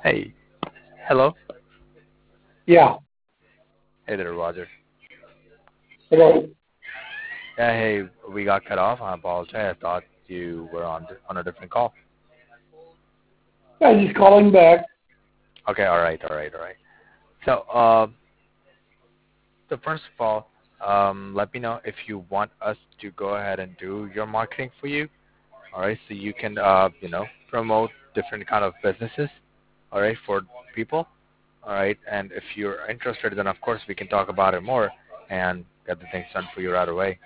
Hey, hello. Yeah. Hey there, Roger. Hello. Hey, we got cut off. I apologize. I thought you were on a different call. I'm just calling back. Okay, all right. So, so first of all, let me know if you want us to go ahead and do your marketing for you. All right, so you can, promote different kind of businesses. All right, for people. All right, and if you're interested, then of course we can talk about it more and get the things done for you right away.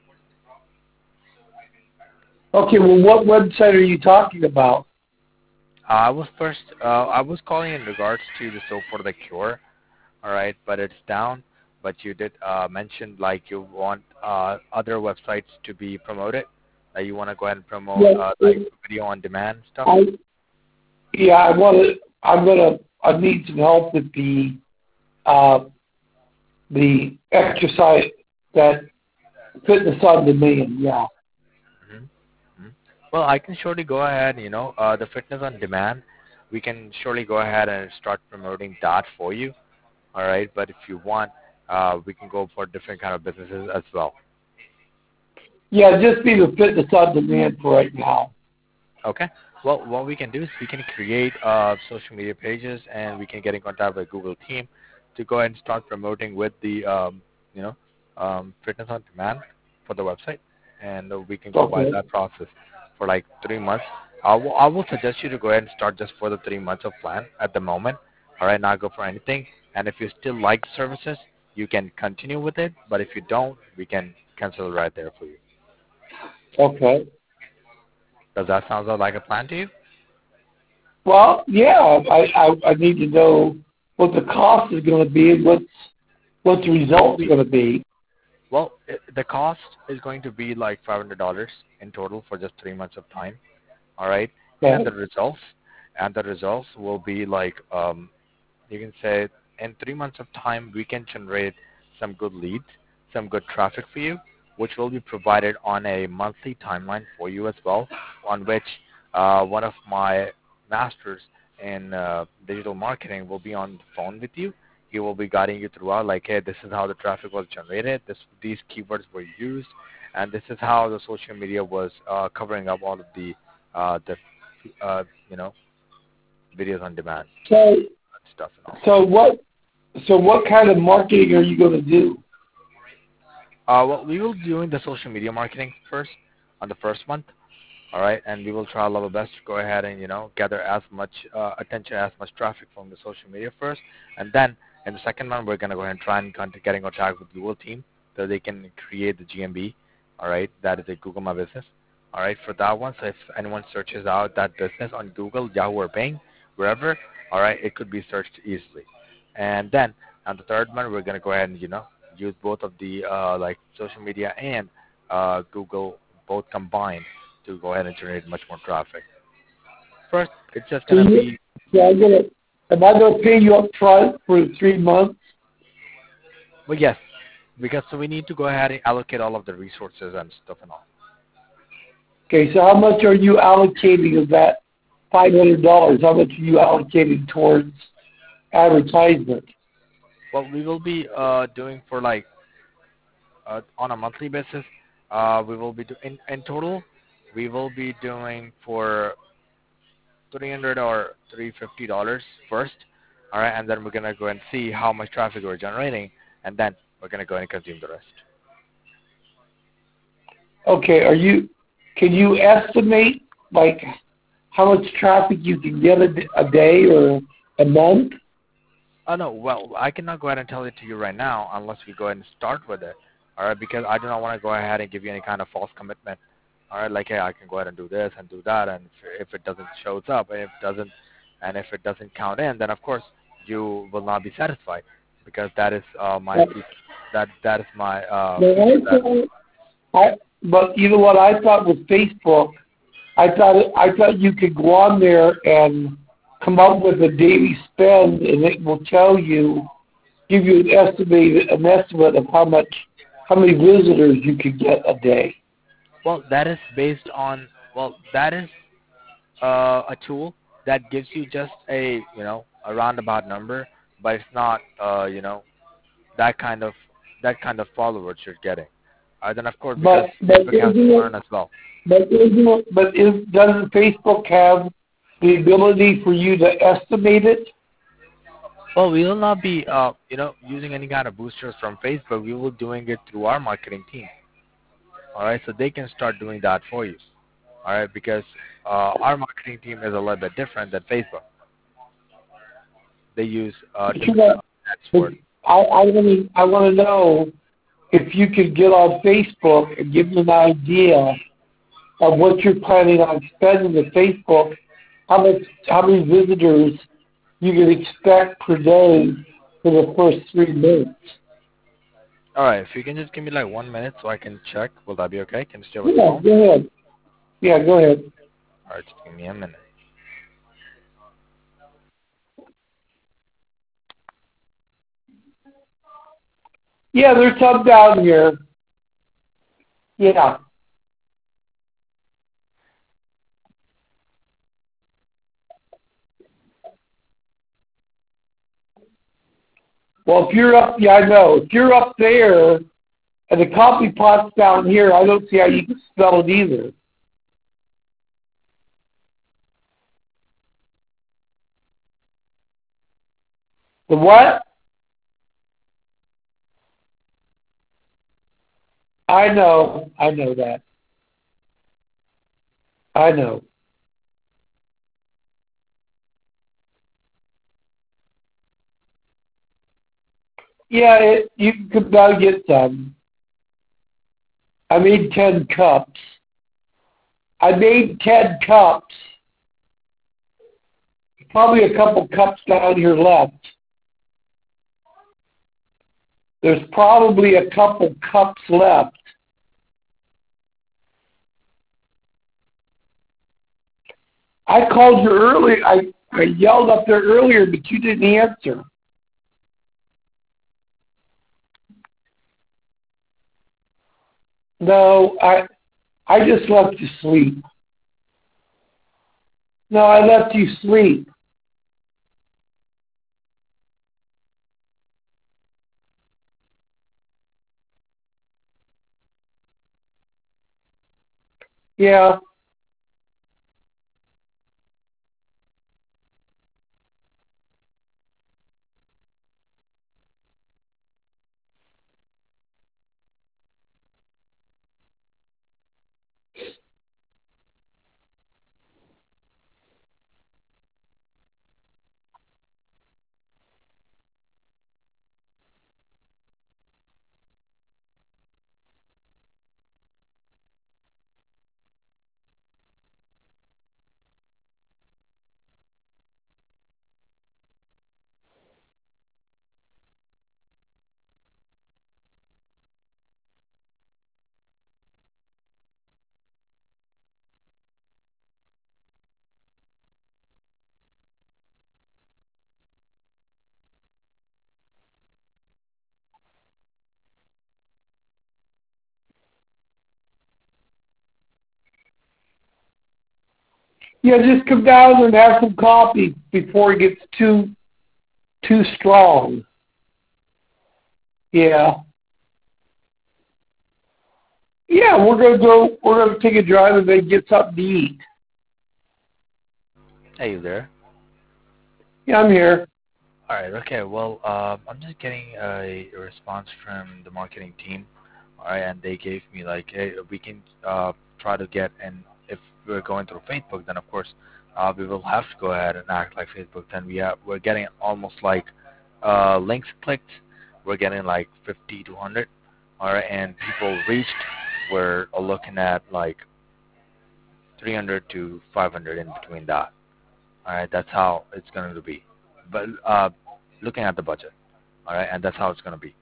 Okay, well, what website are you talking about? I was calling in regards to the soap for the cure, all right, but it's down. But you did mention like you want other websites to be promoted, that you want to go ahead and promote Well, like video on demand stuff. I, yeah, I want to. I need some help with uh, the exercise, that fitness on demand. Yeah. hmm hmm Well, I can surely go ahead, the fitness on demand. We can surely go ahead and start promoting that for you, all right. But if you want, we can go for different kind of businesses as well. Yeah, just be the fitness on demand for right now. Okay. Well, what we can do is we can create social media pages and we can get in contact with Google Team to go ahead and start promoting with the fitness on demand for the website, and we can go by Okay. that process for like 3 months. I will suggest you to go ahead and start just for the 3 months of plan at the moment. All right, not go for anything. And if you still like the services, you can continue with it. But if you don't, we can cancel it right there for you. Okay. Does that sound like a plan to you? Well, yeah, I need to know what the cost is going to be and what the Well, result's going to be. the cost is going to be like $500 in total for just 3 months of time. All right, and Okay. the results will be like you can say in 3 months of time we can generate some good leads, some good traffic for you, which will be provided on a monthly timeline for you as well, on which one of my masters in digital marketing will be on the phone with you. He will be guiding you throughout, like, hey, this is how the traffic was generated, these keywords were used, and this is how the social media was covering up all of the uh, you know videos on demand So, stuff and all. so what So what kind of marketing are you going to do? Well, we will be doing the social media marketing first on the first month, all right, and we will try our level best to go ahead and gather as much attention, as much traffic from the social media first, and then in the second month we're gonna go ahead and try and get in contact with Google team so they can create the GMB, all right, that is a Google My Business, all right, for that one. So if anyone searches out that business on Google, Yahoo, or Bing, wherever, all right, it could be searched easily, and then on the third month we're gonna go ahead and use both of the like social media and Google both combined to go ahead and generate much more traffic. First, it's just So gonna be, am I going to pay you up front for 3 months? but yes, because so we need to go ahead and allocate all of the resources and stuff and all. Okay, so how much are you allocating of that $500? How much are you allocating towards advertisement? What we will be doing for like on a monthly basis, we will be in total, we will be doing for 300 or $350 first, all right, and then we're gonna go and see how much traffic we're generating, and then we're gonna go and consume the rest. Okay, can you estimate like how much traffic you can get a day or a month? Oh no, well, I cannot go ahead and tell it to you right now unless we go ahead and start with it. All right, because I do not want to go ahead and give you any kind of false commitment. All right, like, hey, I can go ahead and do this and do that, and if it doesn't shows up, and if it doesn't count in, then of course you will not be satisfied, because that is my But, that is my but feature that. but you know what I thought with Facebook, I thought you could go on there and come up with a daily spend, and it will give you an estimate of how many visitors you could get a day. Well, that is based on, well, that is a tool, that gives you just a a roundabout number, but it's not that kind of that kind of followers you're getting. Then of course because but Facebook has isn't to it? learn as well. Doesn't Facebook have the ability for you to estimate it? Well, we will not be using any kind of boosters from Facebook. We will doing it through our marketing team. All right, so they can start doing that for you. All right, because our marketing team is a little bit different than Facebook. They use But you different got, nets but for it. I want to know if you could get on Facebook and give me an idea of what you're planning on spending with Facebook, how many visitors you can expect per day for the first 3 months. All right, if you can just give me like 1 minute so I can check, will that be okay? Can you stay with the Yeah, phone? go ahead. Yeah, go ahead. All right, just give me a minute. Yeah, there's some down here. Yeah. Well, if you're up, yeah, I know. If you're up there and the coffee pot's down here, I don't see how you can spell it either. The what? I know that. I know. Yeah, you could about get some. I made 10 cups. I made 10 cups. Probably a couple cups down here left. There's probably a couple cups left. I called you earlier. I yelled up there earlier, but you didn't answer. No, I just left you sleep. No, I left you sleep. Yeah. Yeah, just come down and have some coffee before it gets too strong. Yeah. Yeah, we're gonna take a drive and then get something to eat. Hey, you there? Yeah, I'm here. All right. Okay. Well, I'm just getting a response from the marketing team. All right, and they gave me like, hey, we can try to get, and if we're going through Facebook, then of course we will have to go ahead and act like Facebook. Then we're getting almost like links clicked. We're getting like 50 to 100. All right, and people reached. We're looking at like 300 to 500 in between that. All right, that's how it's going to be. But looking at the budget. All right, and that's how it's going to be.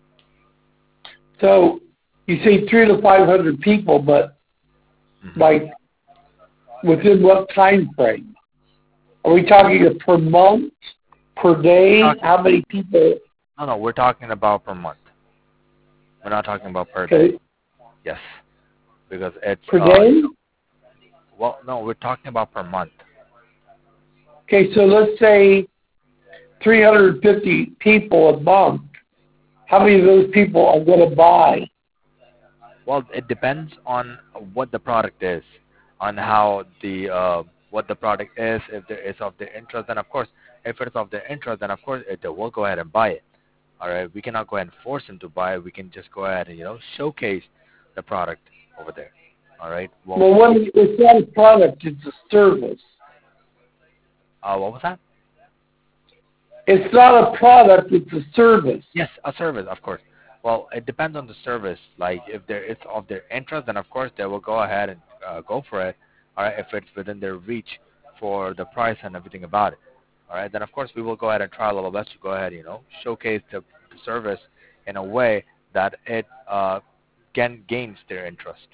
So you say 300 to 500 people, but Hmm. like within what time frame? Are we talking per month, per day? Talk, How many people? no, no, we're talking about per month. We're not talking about per day. Okay, Yes, because it's per day? well, no, we're talking about per month. Okay, so let's say 350 people a month. How many of those people are going to buy? Well, it depends on what the product is, on how the what the product is. If there is of their interest, then of course, if it's of their interest, then of course they will go ahead and buy it. All right, we cannot go ahead and force them to buy it. We can just go ahead and showcase the product over there. All right. Well, it's not a product; it's a service. What was that? It's not a product; it's a service. Yes, a service, of course. Well, it depends on the service. Like if it's of their interest, then of course they will go ahead and go for it. All right, if it's within their reach for the price and everything about it. All right, then of course we will go ahead and try a little best to go ahead, showcase the service in a way that it gains their interest.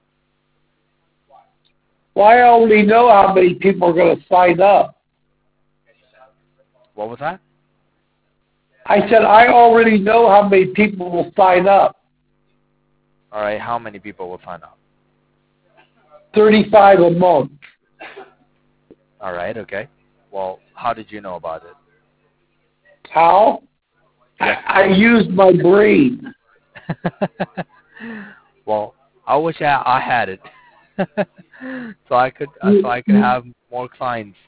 Well, I already know how many people are going to sign up. What was that? I said I already know how many people will sign up. All right, how many people will sign up? 35 a month. All right, okay. Well, how did you know about it? How? Yes. I used my brain. Well, I wish I had it, so I could have more clients.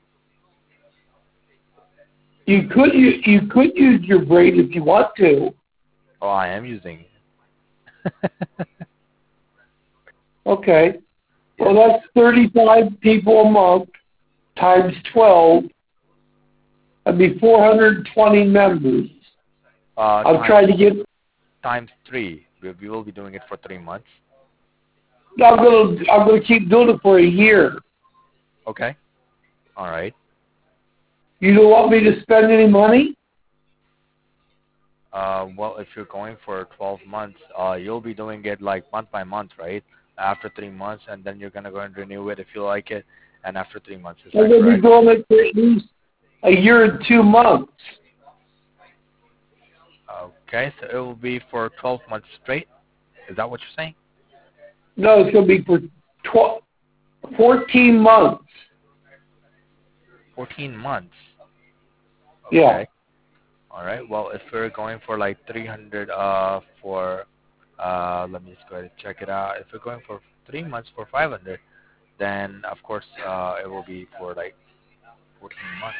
You could use your brain if you want to. Oh, I am using it. Okay. Well, that's 35 people a month times 12. That'd be 420 members. I'm trying to get. Times 3. We will be doing it for 3 months. I'm gonna keep doing it for a year. Okay. All right. You don't want me to spend any money? Well, if you're going for 12 months, you'll be doing it like month by month, right? After 3 months, and then you're gonna go and renew it if you like it, and after 3 months, is that I'm gonna be correct? doing it for at least a year and 2 months. Okay, so it will be for 12 months straight. Is that what you're saying? No, it's gonna be for 14 months. 14 months. Yeah. Okay. All right. Well, if we're going for like 300 for let me just go ahead and check it out. If we're going for 3 months for 500, then of course it will be for like 14 months.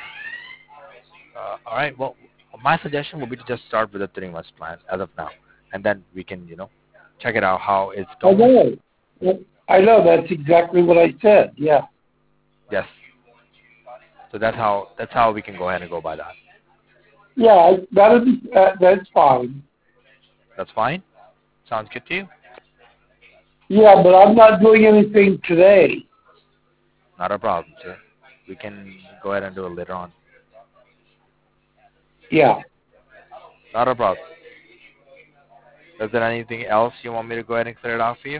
All right. Well, my suggestion would be to just start with a 3 months plan as of now, and then we can check it out how it's going. I know. That's exactly what I said. Yeah. Yes. So that's how we can go ahead and go by that. Yeah, that's fine. That's fine. Sounds good to you? Yeah, but I'm not doing anything today. Not a problem, sir. We can go ahead and do it later on. Yeah. Not a problem. Is there anything else you want me to go ahead and clear it out for you?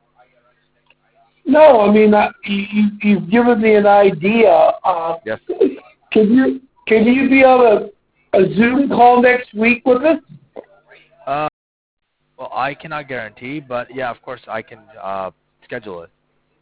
No, I mean you've given me an idea. Yes. Can you be on a Zoom call next week with us? Well, I cannot guarantee, but yeah, of course I can schedule it.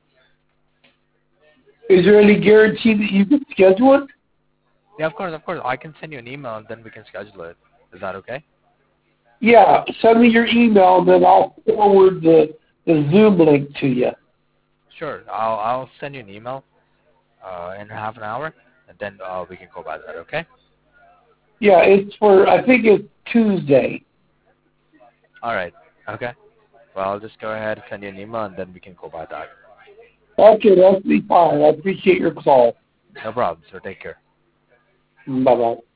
Is there any guarantee that you can schedule it? Yeah, of course. I can send you an email and then we can schedule it. Is that okay? Yeah, send me your email and then I'll forward the Zoom link to you. Sure. I'll send you an email in half an hour, and then we can go by that. Okay? Yeah, I think it's Tuesday. All right. Okay. Well, I'll just go ahead and send you an email, and then we can go by that. Okay, that'll be fine. I appreciate your call. No problem, sir. Take care. Bye-bye.